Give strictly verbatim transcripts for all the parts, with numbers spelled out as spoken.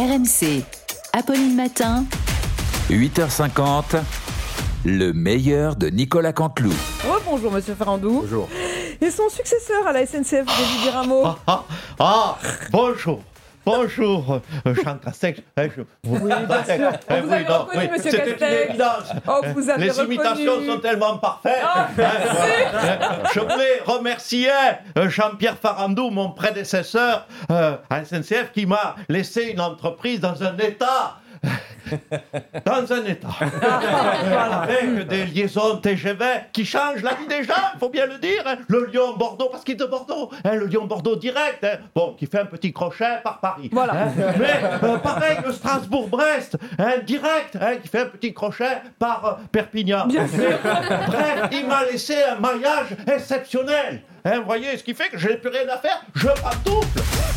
R M C, Apolline Matin, huit heures cinquante, le meilleur de Nicolas Canteloup. Rebonjour Monsieur Farandou. Bonjour. Et son successeur à la S N C F, vous voulez dire un mot? Ah, ah, ah, bonjour. Bonjour, euh, Jean Castex. Eh, je... Oui, bien sûr. Eh, Vous oui, avez non, reconnu, oui, Monsieur c'était Castex. une évidence. Oh, vous avez Les reconnu. imitations sont tellement parfaites. Ah, Hein, voilà. Je voulais remercier euh, Jean-Pierre Farandou, mon prédécesseur euh, à S N C F, qui m'a laissé une entreprise dans un état... Dans un état. Avec des liaisons T G V qui changent la vie des gens, il faut bien le dire. Hein. Le Lyon-Bordeaux, parce qu'il est de Bordeaux. Hein, le Lyon-Bordeaux direct. Hein. Bon, qui fait un petit crochet par Paris. Voilà. Hein. Mais euh, pareil, le Strasbourg-Brest, hein, direct, hein, qui fait un petit crochet par euh, Perpignan. Bien Mais, bref, il m'a laissé un maillage exceptionnel. Hein, vous voyez, ce qui fait que je n'ai plus rien à faire, je pantoufle.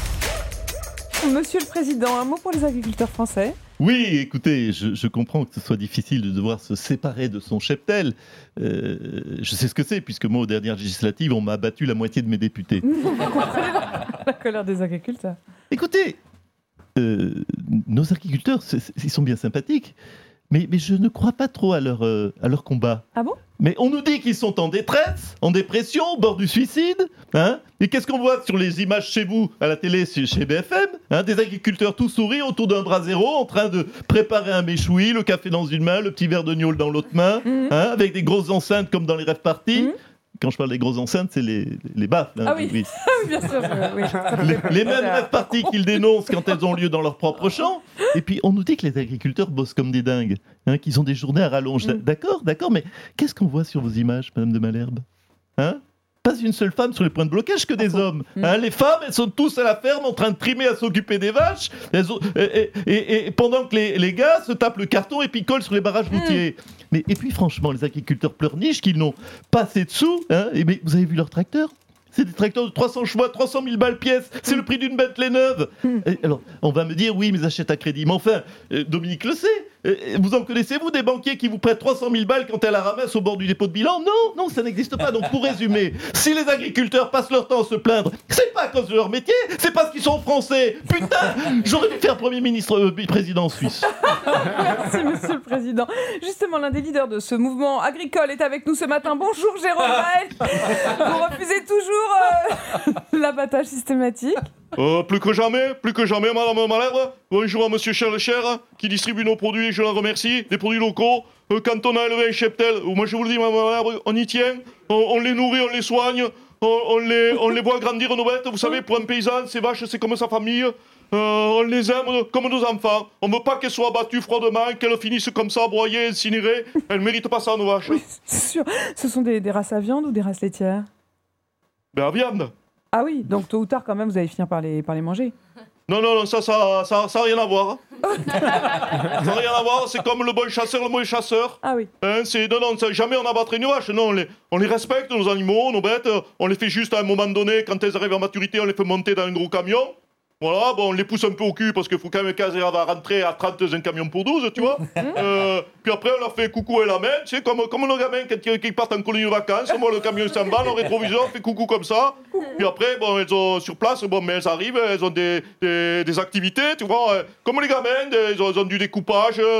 Monsieur le Président, un mot pour les agriculteurs français? Oui, écoutez, je, je comprends que ce soit difficile de devoir se séparer de son cheptel. Euh, je sais ce que c'est, puisque moi, aux dernières législatives, on m'a abattu la moitié de mes députés. Vous comprenez la, la colère des agriculteurs? Écoutez, euh, nos agriculteurs, c'est, c'est, ils sont bien sympathiques, mais, mais je ne crois pas trop à leur, euh, à leur combat. Ah bon? Mais on nous dit qu'ils sont en détresse, en dépression, au bord du suicide. Hein, et qu'est-ce qu'on voit sur les images chez vous, à la télé, chez B F M, hein, des agriculteurs tout sourires autour d'un bras zéro, en train de préparer un méchoui, le café dans une main, le petit verre de gnôle dans l'autre main, Mmh. hein, avec des grosses enceintes comme dans les rêves parties. Mmh. Quand je parle des grosses enceintes, c'est les, les baffes. Hein, Ah oui, oui, bien sûr. euh, oui, ça les, fait- les mêmes rêves parties qu'ils dénoncent quand elles ont lieu dans leur propre champ. Et puis, on nous dit que les agriculteurs bossent comme des dingues, hein, qu'ils ont des journées à rallonge. Mm. D'accord, d'accord, mais qu'est-ce qu'on voit sur vos images, Madame de Malherbe? Hein? Pas une seule femme sur les points de blocage, que des hommes. Mm. Hein, les femmes, elles sont tous à la ferme en train de trimer, à s'occuper des vaches, elles ont- et, et- et- et pendant que les, les gars se tapent le carton et picolent sur les barrages routiers. Mais, et puis, franchement, les agriculteurs pleurnichent qu'ils n'ont pas assez de sous. Hein, et, mais vous avez vu leurs tracteurs? C'est des tracteurs de trois cents chevaux, trois cent mille balles pièce. C'est le prix d'une Bentley neuve. Et alors, on va me dire, oui, mais ils achètent à crédit. Mais enfin, euh, Dominique le sait. Euh, vous en connaissez, vous, des banquiers qui vous prêtent trois cent mille balles quand elle la ramasse au bord du dépôt de bilan? Non, non, ça n'existe pas. Donc, pour résumer, si les agriculteurs passent leur temps à se plaindre, c'est pas à cause de leur métier, c'est parce qu'ils sont français. Putain, j'aurais dû faire Premier ministre, euh, président suisse. Merci Monsieur le Président. Justement, l'un des leaders de ce mouvement agricole est avec nous ce matin. Bonjour Jérôme Bael. Vous refusez toujours euh, l'abattage systématique? Euh, plus que jamais, plus que jamais, Madame Malherbe. Bonjour à Monsieur Chelcher, qui distribue nos produits, je la remercie, des produits locaux. Euh, quand on a élevé un cheptel, euh, moi je vous le dis, Madame Malherbe, on y tient, on, on les nourrit, on les soigne, on, on, les, on les voit grandir nos bêtes. Vous savez, pour un paysan, ces vaches, c'est comme sa famille. Euh, on les aime comme nos enfants. On veut pas qu'elles soient abattues froidement, qu'elles finissent comme ça, broyées, incinérées. Elles méritent pas ça, nos vaches. Oui, c'est sûr. Ce sont des, des races à viande ou des races laitières? Ben, à viande. Ah oui, donc tôt ou tard, quand même, vous allez finir par les, par les manger. Non, non, non, ça, ça, ça, ça a rien à voir. Ça n'a rien à voir, c'est comme le bon chasseur, le mauvais chasseur. Ah oui. Hein, c'est, non, non, ça- jamais on abattrait une vache. Non, on les, on les respecte, nos animaux, nos bêtes. On les fait juste à un moment donné, quand elles arrivent à maturité, on les fait monter dans un gros camion. Voilà, bon, on les pousse un peu au cul parce qu'il faut quand même qu'elles arrivent à rentrer à trente dans un camion pour douze, tu vois. Euh, puis après, on leur fait coucou et la main, tu sais, comme, comme nos gamins quand ils, qui partent en colonie de vacances. Moi, le camion s'en va, le rétroviseur on fait coucou comme ça. Puis après, bon, elles ont sur place, bon, mais elles arrivent, elles ont des, des, des activités, tu vois, euh, comme les gamins, des- ils, ont, ils ont du découpage, euh,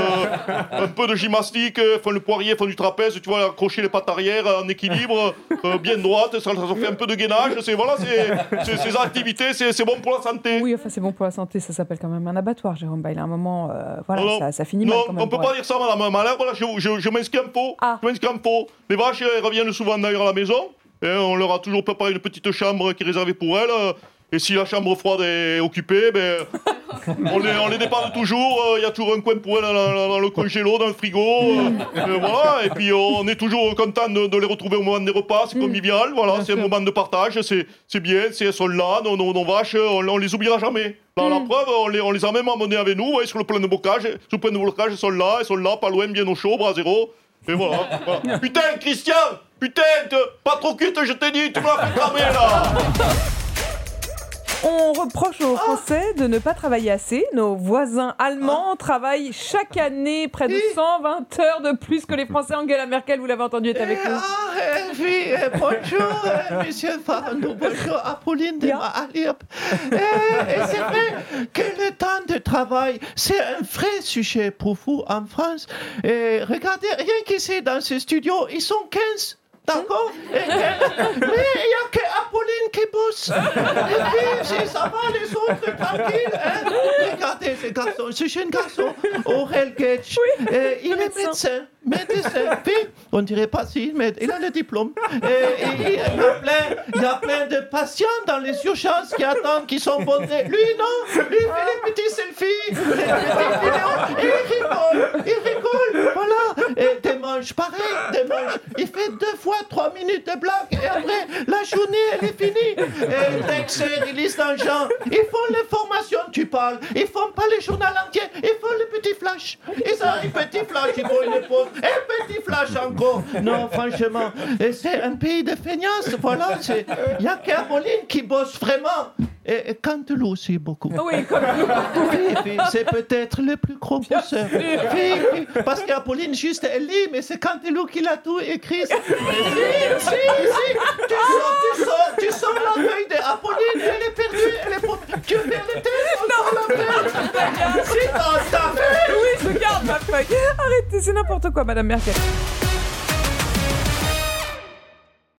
un peu de gymnastique, euh, font le poirier, font du trapèze, tu vois, accrocher les pattes arrière en équilibre, euh, bien droite, ça, ça fait un peu de gainage, c'est, voilà, c'est, c'est, ces activités, c'est, c'est bon pour la santé. Oui, enfin, c'est bon pour la santé, ça s'appelle quand même un abattoir, Jérôme Bail. À un moment, euh, voilà, Non, ça, ça finit mal non, quand même. on peut pour pas elle. dire ça, Madame Malherbe. Voilà, je, je, je m'inscris en faux. Ah. Je m'inscris en faux. Les vaches, elles reviennent souvent d'ailleurs à la maison. Et on leur a toujours préparé une petite chambre qui est réservée pour elles. Et si la chambre froide est occupée, ben, on, les, on les dépanne toujours. Il y a toujours un coin pour elles dans, dans- dans le congélo, dans le frigo. euh, euh, voilà. Et puis on est toujours content de, de les retrouver au moment des repas. C'est convivial. Voilà, Bien c'est un sûr. moment de partage. C'est, c'est bien. C'est, elles sont là, nos, nos, nos vaches. On, on les oubliera jamais. Dans la preuve, on les, on les a même amenées avec nous. Vous voyez, sur le plan de bocage. Sur le plan de blocage, elles sont là. Elles sont là, pas loin, bien au chaud, bras zéro. Et voilà. voilà. Putain, Christian! Putain, te- pas trop cuite, je t'ai dit, tu me l'as fait cramer là! On reproche aux Français de ne pas travailler assez. Nos voisins allemands travaillent chaque année près de cent vingt heures de plus que les Français. Angela Merkel, vous l'avez entendu, est avec nous. Ah, euh, oui, euh, bonjour, euh, monsieur Farandou, bonjour, Apolline de Bien. Malherbe. Euh, et c'est vrai que le temps de travail travail, c'est un vrai sujet pour vous en France. Et regardez, rien qu'ici, dans ce studio, ils sont quinze. D'accord? Et quinze. Mais il n'y a que Apolline qui bosse. Et puis, si ça va, les autres, tranquilles. Hein? Regardez ce garçon, ce jeune garçon, Aurel Getch. Et il est médecin. Médecin. Puis, on dirait pas si, mais il a le diplôme. Et, et il, y a plein, il y a plein de patients dans les urgences qui attendent, qui sont bondés. Lui, non. Lui, il fait les petits selfies, les petites vidéos. Et il rigole. Il rigole. Voilà. Et des manches, pareil, des manches. Il fait deux fois trois minutes de blague. Et après, la journée, elle est finie. Et Dexter, ils lisent dans le genre. Ils font l'information, tu parles. Ils font pas les journaux entiers. Ils font le petit flash. Ils ont un petit flash. Ils font une pause. Un petit flash encore. Non, franchement, et c'est un pays de feignasses. Voilà, il n'y a qu'Apolline qui bosse vraiment. Et, et Canteloup aussi beaucoup. Oui, comme nous. C'est peut-être le plus gros bosseur. Parce qu'Apolline, juste, elle lit, mais c'est Canteloup qui l'a tout écrit. Si, si, si. Tu sors, tu sors, tu sors la feuille d'Apolline, elle est perdue, elle est pas... Tu veux faire le test? Non, la feuille. Si, t'as ta feuille. Oui, je garde ma feuille. Arrêtez, c'est n'importe quoi, Madame Merkel.